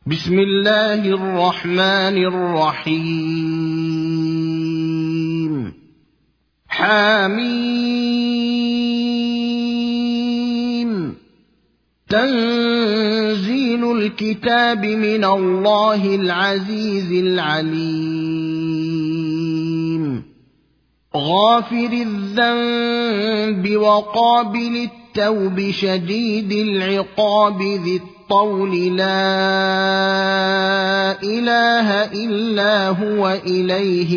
بسم الله الرحمن الرحيم حميم تنزيل الكتاب من الله العزيز العليم غافر الذنب وقابل التوب شديد العقاب ذي الطول لا إله إلا هو إليه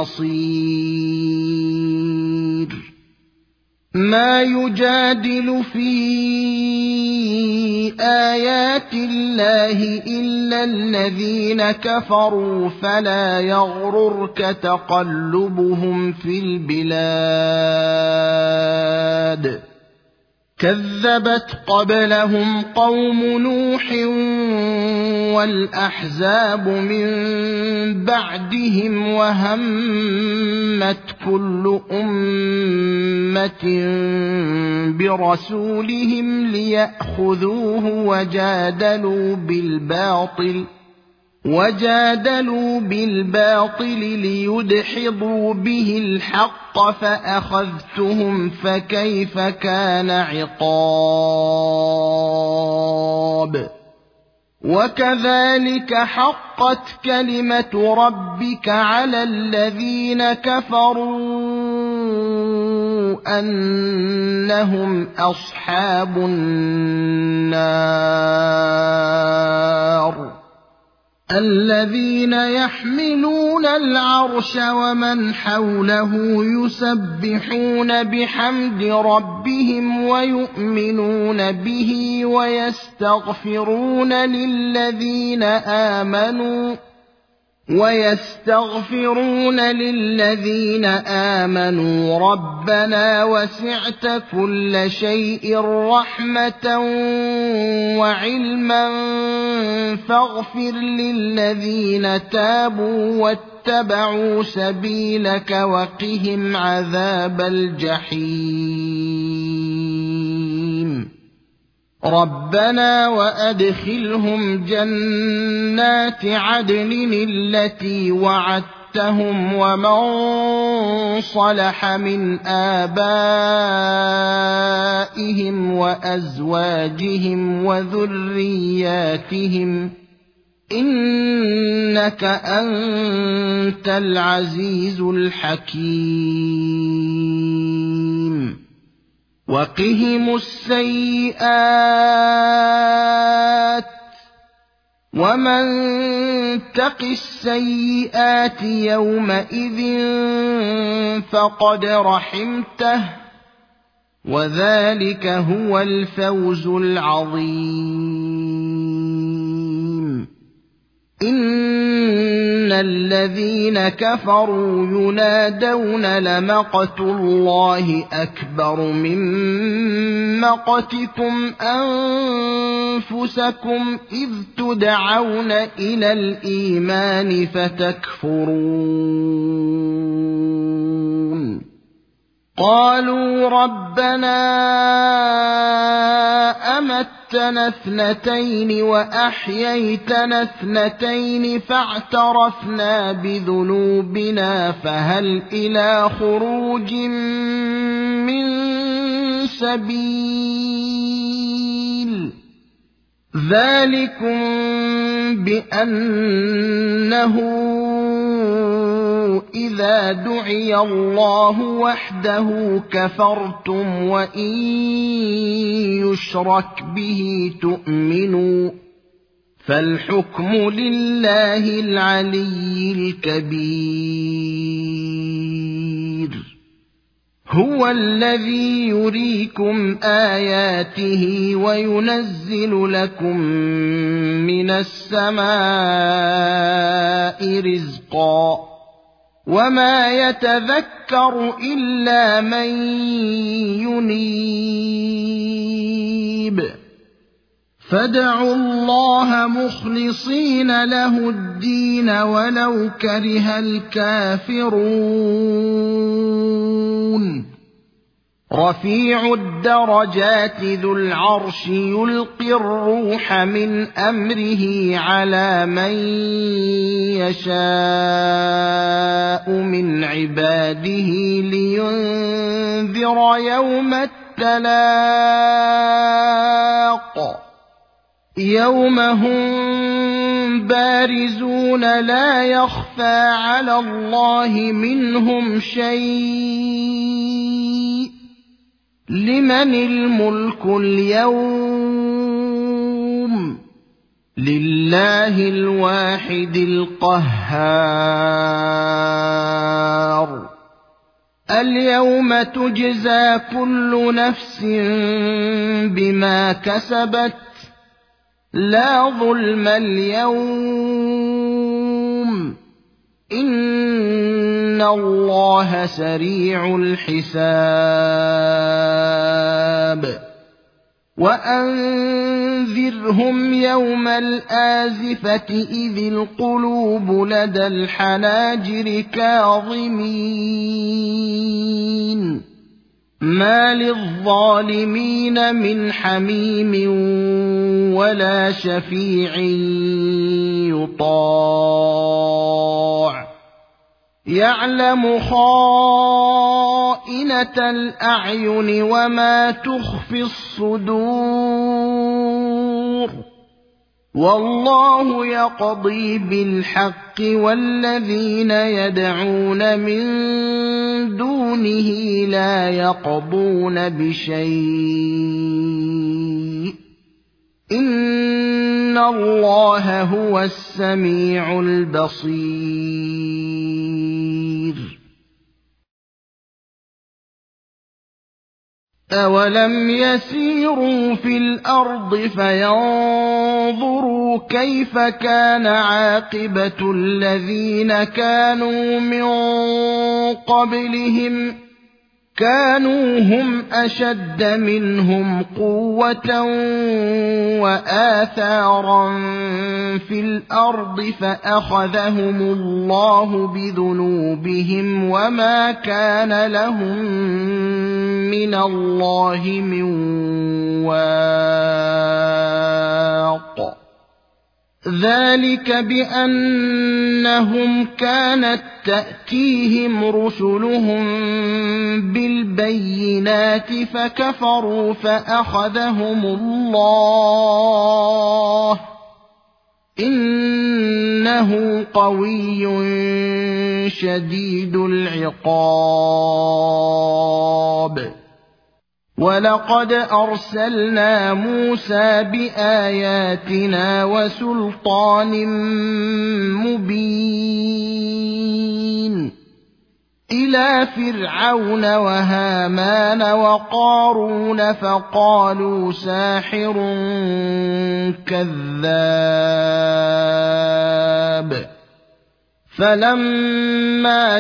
المصير ما يجادل في آيات الله إلا الذين كفروا فلا يغررك تقلبهم في البلاد كذبت قبلهم قوم نوح والأحزاب من بعدهم وهمت كل أمة برسولهم ليأخذوه وجادلوا بالباطل ليدحضوا به الحق فأخذتهم فكيف كان عقاب وكذلك حقت كلمة ربك على الذين كفروا أنهم أصحاب النار الذين يحملون العرش ومن حوله يسبحون بحمد ربهم ويؤمنون به ويستغفرون للذين آمنوا ربنا وسعت كل شيء رحمة وعلما فاغفر للذين تابوا واتبعوا سبيلك وقهم عذاب الجحيم ربنا وأدخلهم جنات عدن التي وعدتهم ومن صلح من آبائهم وأزواجهم وذرياتهم إنك أنت العزيز الحكيم وقهم السيئات ومن تق السيئات يومئذ فقد رحمته وذلك هو الفوز العظيم إن الذين كفروا ينادون لمقت الله أكبر من مقتكم أنفسكم إذ تدعون إلى الإيمان فتكفرون قالوا ربنا أمتنا اثنتين وأحييتنا اثنتين فاعترفنا بذنوبنا فهل إلى خروج من سبيل ذلكم بأنه إذا دعي الله وحده كفرتم وإن يشرك به تؤمنوا فالحكم لله العلي الكبير هو الذي يريكم آياته وينزل لكم من السماء رزقا وما يتذكر إلا من ينيب فادعوا الله مخلصين له الدين ولو كره الكافرون رفيع الدرجات ذو العرش يلقي الروح من أمره على من يشاء من عباده لينذر يوم التلاق يوم هم بارزون لا يخفى على الله منهم شيء لمن الملك اليوم لله الواحد القهار اليوم تجزى كل نفس بما كسبت لا ظلم اليوم إن الله سريع الحساب وأنذرهم يوم الآزفة إذ القلوب لدى الحناجر كاظمين ما للظالمين من حميم ولا شفيع يطاع يعلم خائنة الأعين وما تخفي الصدور والله يقضي بالحق والذين يدعون من دونه لا يقضون بشيء إن الله هو السميع البصير أولم يسيروا في الأرض فينظروا كيف كان عاقبة الذين كانوا من قبلهم كانوا هم أشد منهم قوة وآثارا في الأرض فأخذهم الله بذنوبهم وما كان لهم من الله من واق ذلك بأنهم كانت تأتيهم رسلهم بالبينات فكفروا فأخذهم الله إنه قوي شديد العقاب ولقد أرسلنا موسى بآياتنا وسلطان مبين إلى فرعون وهامان وقارون فقالوا ساحر كذاب فلما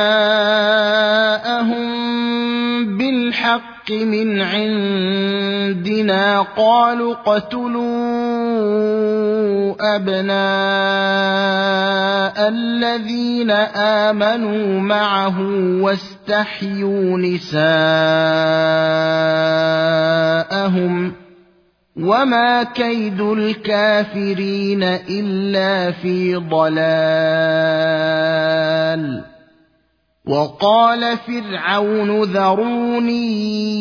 جاءهم بالحق من عندنا قالوا اقتلوا أبناء الذين آمنوا معه واستحيوا نساءهم وما كيد الكافرين إلا في ضلال وقال فرعون ذروني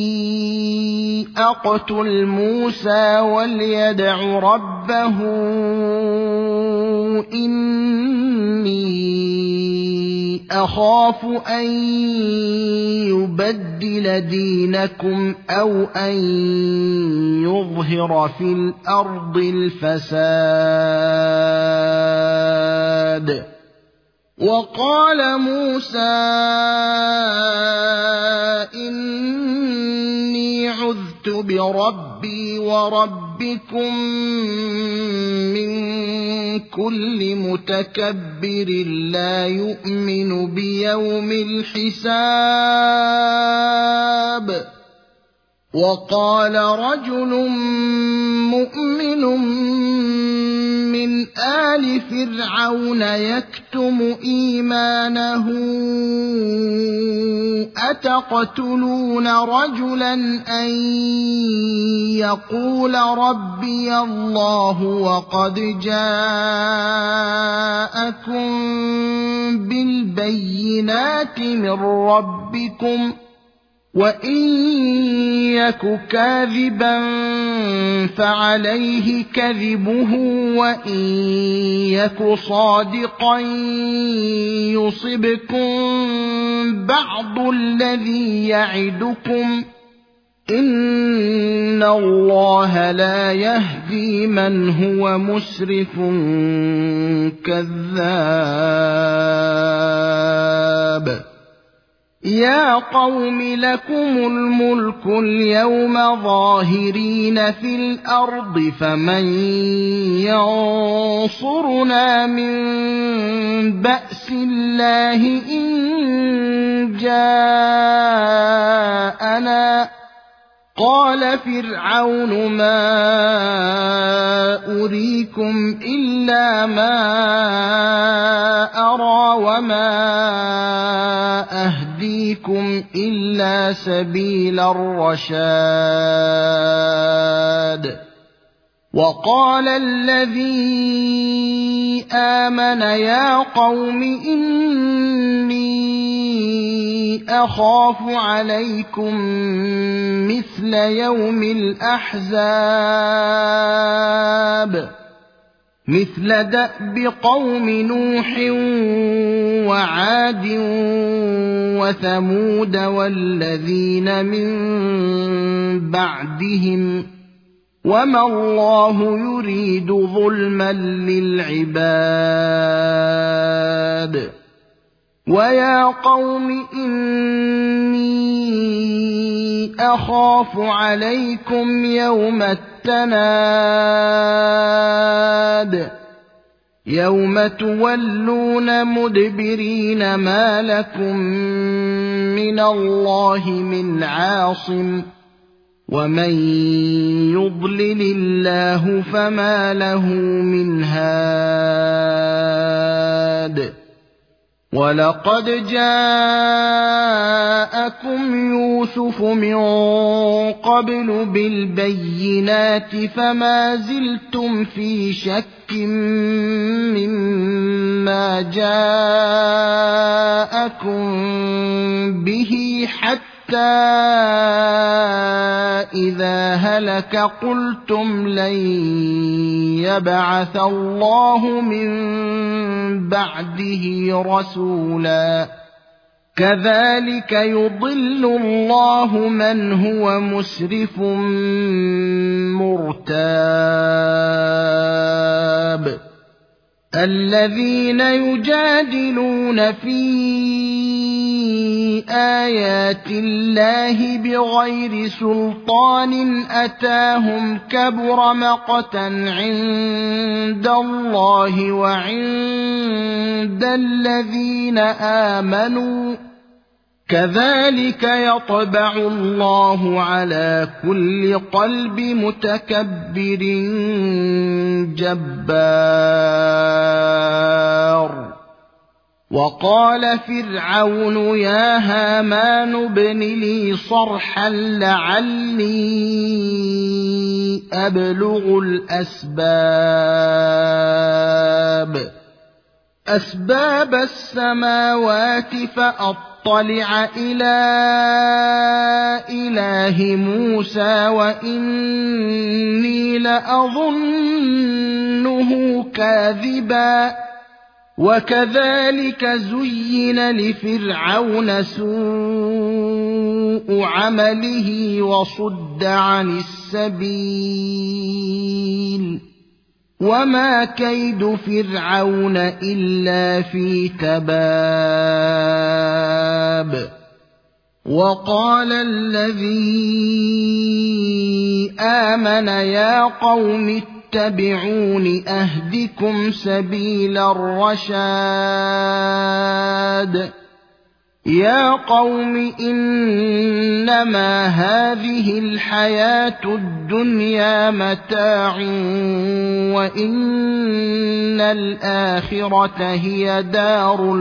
أقتل موسى وليدع ربه إني أخاف أن يبدل دينكم أو أن يظهر في الأرض الفساد وقال موسى إني عذت بربي وربكم من كل متكبر لا يؤمن بيوم الحساب وقال رجل مؤمن من آل لفرعون يكتم إيمانه أتقتلون رجلا أن يقول ربي الله وقد جاءكم بالبينات من ربكم وإن يك كاذبا فعليه كذبه وإن يك صادقا يصبكم بعض الذي يعدكم إن الله لا يهدي من هو مسرف كذاب يا قوم لكم الملك اليوم ظاهرين في الأرض فمن ينصرنا من بأس الله إن جاءنا قال فرعون ما أريكم إلا ما أرى وما أهديكم إلا سبيل الرشاد وقال الذي آمن يا قوم إني أخاف عليكم مثل يوم الأحزاب مثل دأب قوم نوح وعاد وثمود والذين من بعدهم وما الله يريد ظلما للعباد ويا قوم إني أخاف عليكم يوم التناد يوم تولون مدبرين ما لكم من الله من عاصم ومن يضلل الله فما له من هاد ولقد جاءكم يوسف من قبل بالبينات فما زلتم في شك مما جاءكم به حتى إذا هلك قلتم لن يبعث الله من بعده رسولا كذلك يضل الله من هو مسرف مرتاب الذين يجادلون في آيات الله بغير سلطان أتاهم كبر مقتا عند الله وعند الذين آمنوا كذلك يطبع الله على كل قلب متكبر جبار وقال فرعون يا هامان ابن لي صرحا لعلي أبلغ أسباب السماوات فأطلع إلى إله موسى وإني لأظنه كاذبا وكذلك زين لفرعون سوء عمله وصد عن السبيل وما كيد فرعون إلا في تباب وقال الذي آمن يا قوم اتبعون أهدكم سبيل الرشاد يا قوم إنما هذه الحياة الدنيا متاع وإن الآخرة هي دار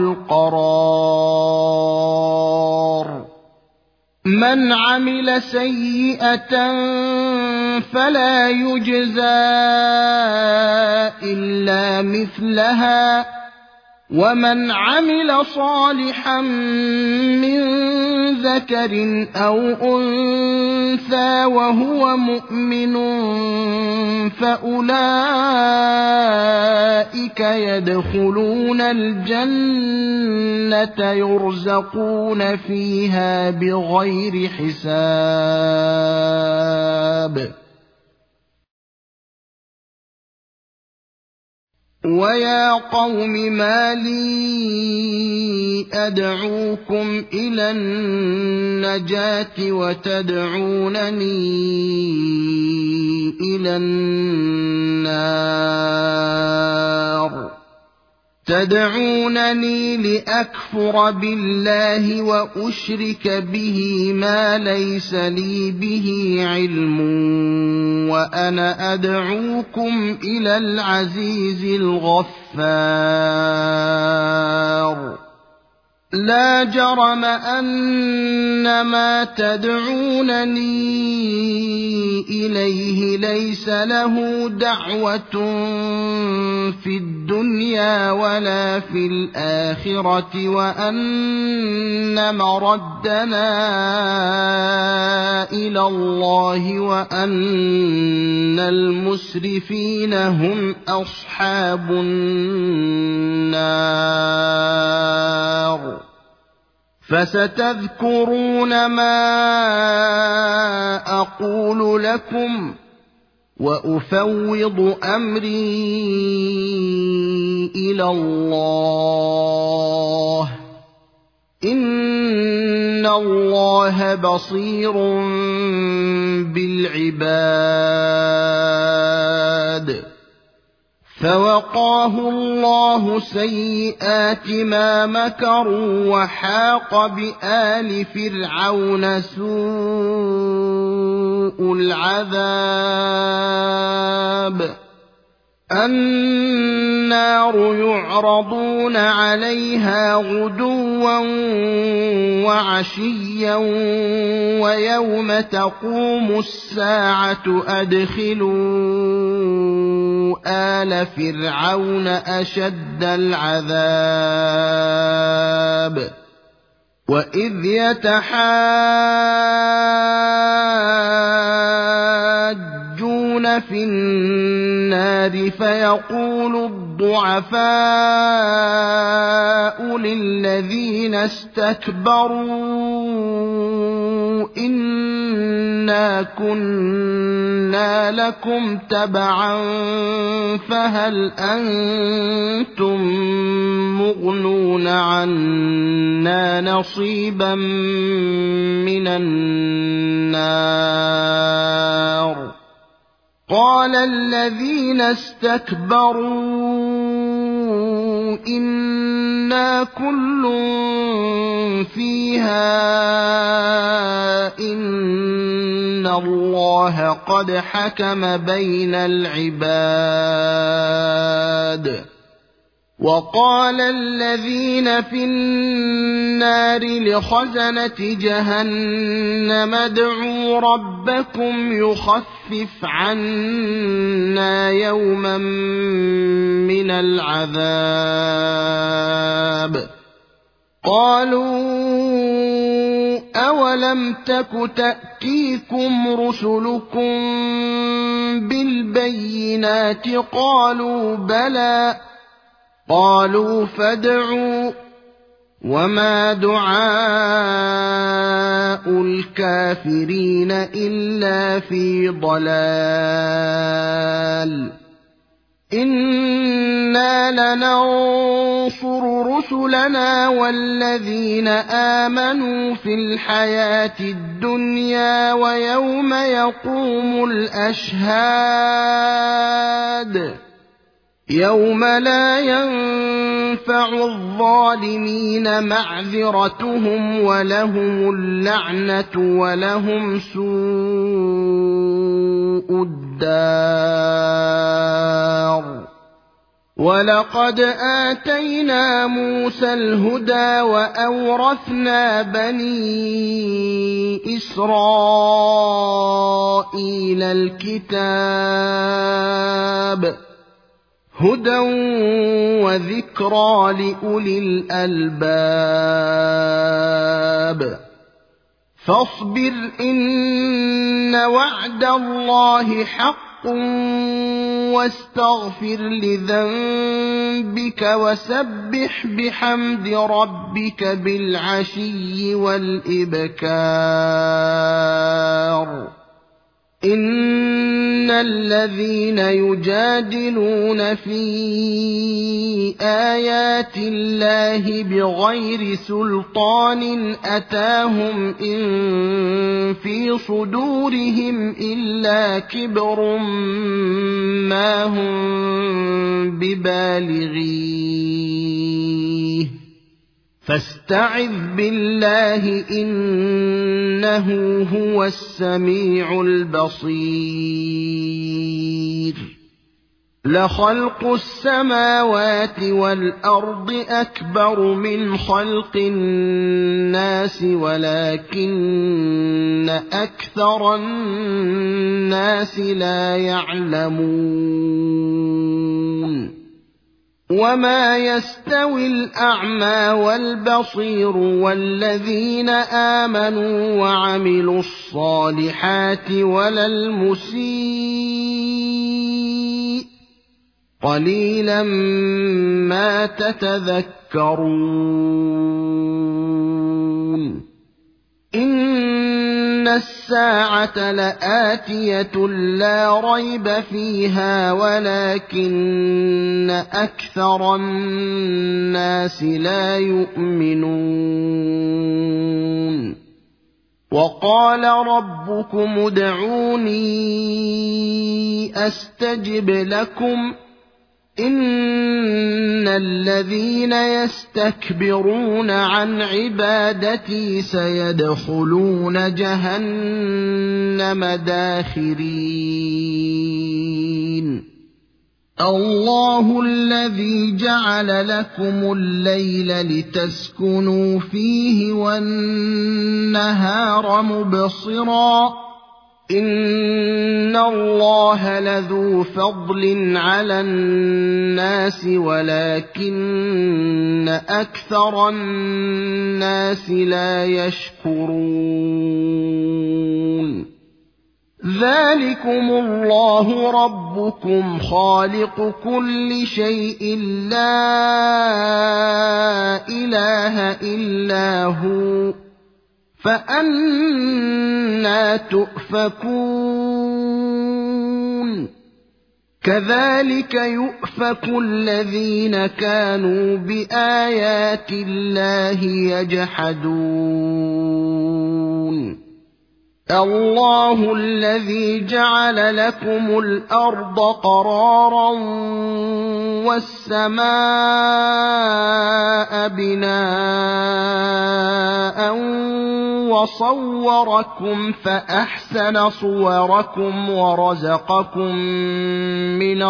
القرار من عمل سيئة فلا يجزى إلا مثلها ومن عمل صالحا من ذكر أو أنثى وهو مؤمن فأولئك يدخلون الجنة يرزقون فيها بغير حساب ويا قوم ما لي أدعوكم إلى النجاة وتدعونني إلى النار تدعونني لأكفر بالله وأشرك به ما ليس لي به علم وأنا أدعوكم إلى العزيز الغفار لا جرم أن ما تدعونني إليه ليس له دعوة في الدنيا ولا في الآخرة وأن مردنا إلى الله وأن المسرفين هم أصحاب النار فستذكرون ما أقول لكم وأفوض أمري إلى الله إن الله بصير بالعباد فوقاه الله سيئات ما مكروا وحاق بآل فرعون سوء العذاب النار يعرضون عليها غدوا وعشيا ويوم تقوم الساعة أدخلوا آل فرعون أشد العذاب وإذ يتحاجون في النار فيقول الضعفاء للذين استكبروا إنا كنا لكم تبعا فهل أنتم مغنون عنا نصيبا من النار قال الذين استكبروا إنا كل فيها إن الله قد حكم بين العباد وقال الذين في النار لخزنة جهنم ادعوا ربكم يخفف عنا يوما من العذاب قالوا أولم تك تأتيكم رسلكم بالبينات قالوا بلى قالوا فادعوا وما دعاء الكافرين إلا في ضلال إنا لننصر رسلنا والذين آمنوا في الحياة الدنيا ويوم يقوم الأشهاد يوم لا ينفع الظالمين معذرتهم ولهم اللعنة ولهم سوء الدار وَلَقَدْ آتَيْنَا مُوسَى الْهُدَىٰ وَأَوْرَثْنَا بَنِي إِسْرَائِيلَ الْكِتَابَ هُدًى وَذِكْرَىٰ لِأُولِي الْأَلْبَابِ فَاصْبِرْ إِنَّ وَعْدَ اللَّهِ حَقٌّ وَاسْتَغْفِرْ لِذَنبِكَ وَسَبِّحْ بِحَمْدِ رَبِّكَ بِالْعَشِيِّ وَالْإِبْكَارِ إِنَّ الَّذِينَ يُجَادِلُونَ فِي آيَاتِ اللَّهِ بِغَيْرِ سُلْطَانٍ أَتَاهُمْ إِن فِي صُدُورِهِمْ إِلَّا كِبْرٌ مَّا هُم بِبَالِغِيهِ فَاسْتَعِذْ بِاللَّهِ إِنَّهُ هُوَ السَّمِيعُ الْبَصِيرُ لَخَلْقُ السَّمَاوَاتِ وَالْأَرْضِ أَكْبَرُ مِنْ خَلْقِ النَّاسِ وَلَٰكِنَّ أَكْثَرَ النَّاسِ لَا يَعْلَمُونَ وَمَا يَسْتَوِي الْأَعْمَىٰ وَالْبَصِيرُ وَالَّذِينَ آمَنُوا وَعَمِلُوا الصَّالِحَاتِ وَلَا الْمُسِيءُ قَلِيلًا مَّا تَتَذَكَّرُونَ إِنَّ السَّاعَةَ لَآتِيَةٌ لَّا رَيْبَ فِيهَا وَلَٰكِنَّ أَكْثَرَ النَّاسِ لَا يُؤْمِنُونَ وَقَالَ رَبُّكُمُ ادْعُونِي أَسْتَجِبْ لَكُمْ إِنَّ الَّذِينَ يَسْتَكْبِرُونَ عَنْ عِبَادَتِي سَيَدْخُلُونَ جَهَنَّمَ دَاخِرِينَ اللَّهُ الَّذِي جَعَلَ لَكُمُ اللَّيْلَ لِتَسْكُنُوا فِيهِ وَالنَّهَارَ مُبْصِرًا إِنَّ اللَّهَ لَذُو فَضْلٍ عَلَى النَّاسِ وَلَٰكِنَّ أَكْثَرَ النَّاسِ لَا يَشْكُرُونَ ذَٰلِكُمُ اللَّهُ رَبُّكُمْ خَالِقُ كُلِّ شَيْءٍ لَّا إِلَٰهَ إِلَّا هُوَ فَأَنَّىٰ تُؤْفَكُونَ كَذَٰلِكَ يُؤْفَكُ الَّذِينَ كَانُوا بِآيَاتِ اللَّهِ يَجْحَدُونَ اللَّهُ الَّذِي جَعَلَ لَكُمُ الْأَرْضَ قَرَارًا وَالسَّمَاءَ بِنَاءً وَصَوَّرَكُمْ فَأَحْسَنَ صُوَرَكُمْ وَرَزَقَكُم مِّنَ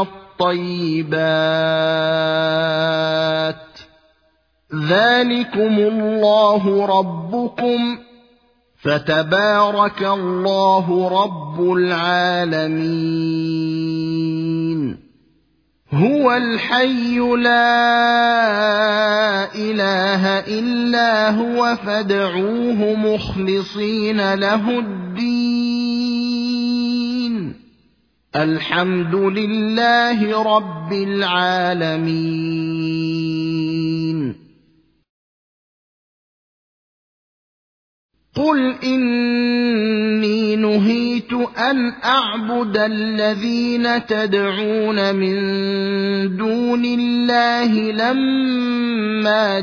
الطَّيِّبَاتِ ذَٰلِكُمُ اللَّهُ رَبُّكُمْ فَتَبَارَكَ اللَّهُ رَبُّ الْعَالَمِينَ هُوَ الْحَيُّ لَا إِلَٰهَ إِلَّا هُوَ فَادْعُوهُ مُخْلِصِينَ لَهُ الدِّينَ الْحَمْدُ لِلَّهِ رَبِّ الْعَالَمِينَ قُلْ إِنِّي نُهِيتُ أَنْ أَعْبُدَ الَّذِينَ تَدْعُونَ مِن دُونِ اللَّهِ لَمَّا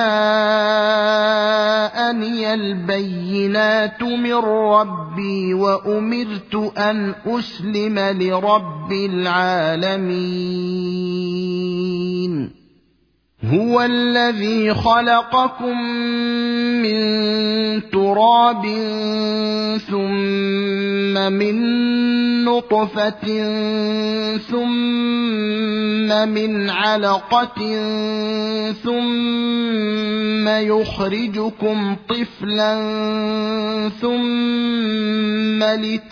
جَاءَنِيَ الْبَيِّنَاتُ مِن رَّبِّي وَأُمِرْتُ أَنْ أُسْلِمَ لِرَبِّ الْعَالَمِينَ هو الذي خلقكم من تراب ثم من نطفة ثم من علقة ثم يخرجكم طفلا ثم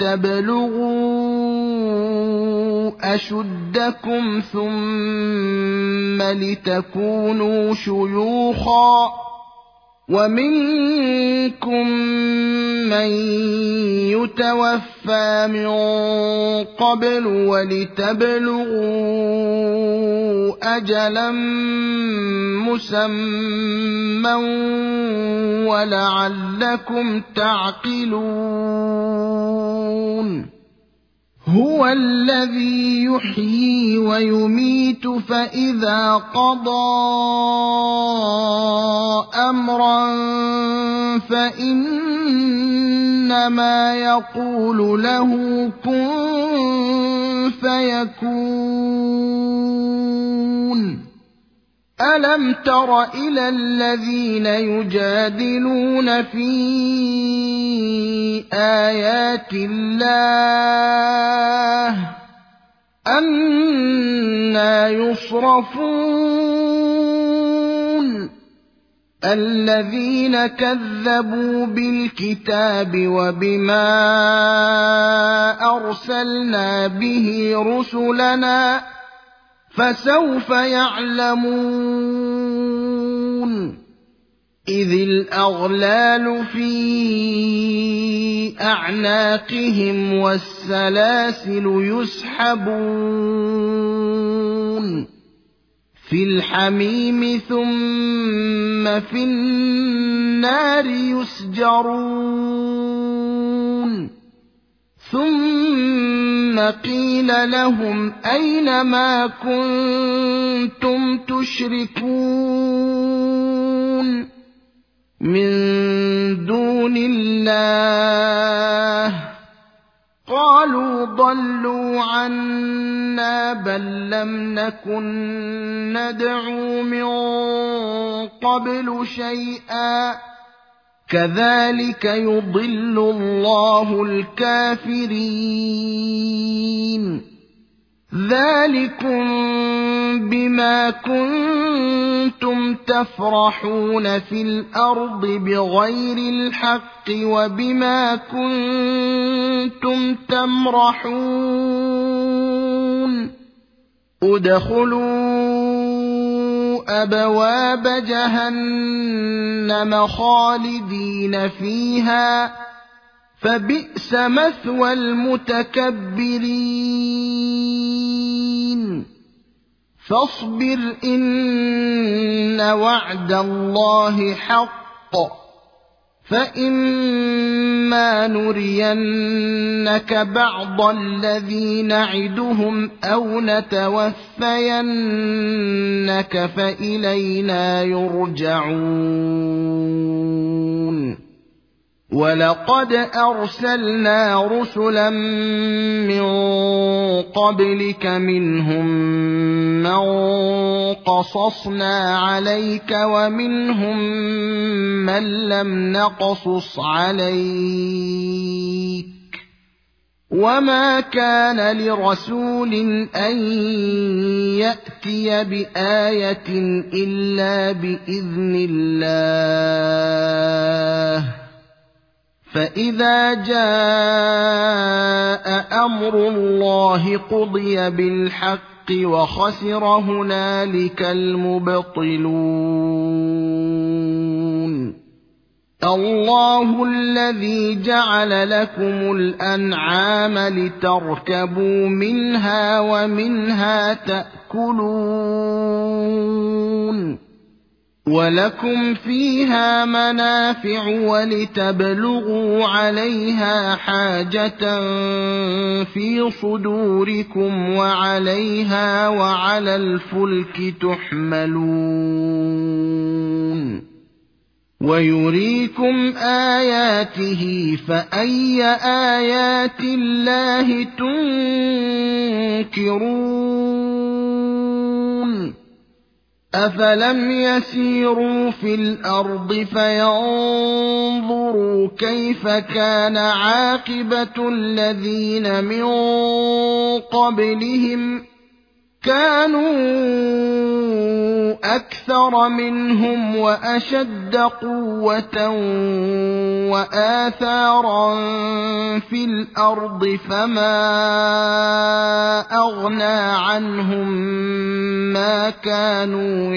لتبلغوا أشدكم ثم لتكونوا شيوخا ومنكم من يتوفى من قبل ولتبلغوا أجلا مسمى ولعلكم تعقلون هو الذي يحيي ويميت فإذا قضى أمرا فإنما يقول له كن فيكون ألم تر إلى الذين يجادلون في آيات الله أنى يصرفون الذين كذبوا بالكتاب وبما أرسلنا به رسلنا فسوف يعلمون إذ الأغلال في أعناقهم والسلاسل يسحبون في الحميم ثم في النار يسجرون ثم قيل لهم أين ما كنتم تشركون من دون الله قالوا ضلوا عنا بل لم نكن ندعو من قبل شيئا كذلك يضل الله الكافرين ذلكم بما كنتم تفرحون في الأرض بغير الحق وبما كنتم تمرحون ادخلوا أبواب جهنم خالدين فيها فبئس مثوى المتكبرين فاصبر إن وعد الله حق فإما نرينك بعض الذي نعدهم أو نتوفينك فإلينا يرجعون ولقد أرسلنا رسلا من قبلك منهم من قصصنا عليك ومنهم من لم نقصص عليك وما كان لرسول أن يأتي بآية إلا بإذن الله فإذا جاء أمر الله قضي بالحق وخسر هنالك المبطلون الله الذي جعل لكم الأنعام لتركبوا منها ومنها تأكلون ولكم فيها منافع ولتبلغوا عليها حاجة في صدوركم وعليها وعلى الفلك تحملون ويريكم آياته فأي آيات الله تنكرون أفلم يسيروا في الأرض فينظروا كيف كان عاقبة الذين من قبلهم كانوا أكثر منهم وأشد قوة وآثارا في الأرض فما أغنى عنهم ما كانوا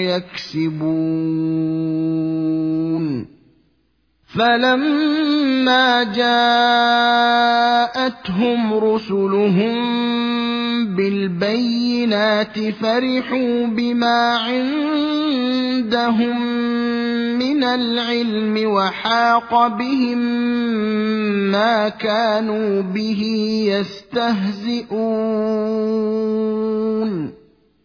يكسبون فلما جاءتهم رسلهم بالبينات فرحوا بما عندهم من العلم وحاق بهم ما كانوا به يستهزئون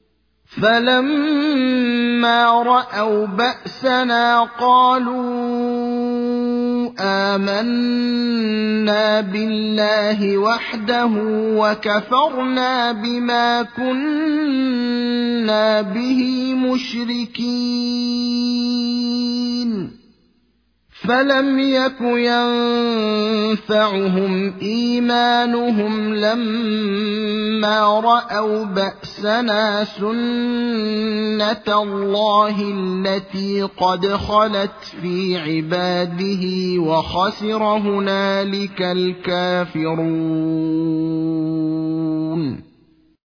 فلما رأوا بأسنا قالوا آمنا بالله وحده وكفرنا بما كنا به مشركين فلم يك ينفعهم إيمانهم لما رأوا بأسنا سنة الله التي قد خلت في عباده وخسر هنالك الكافرون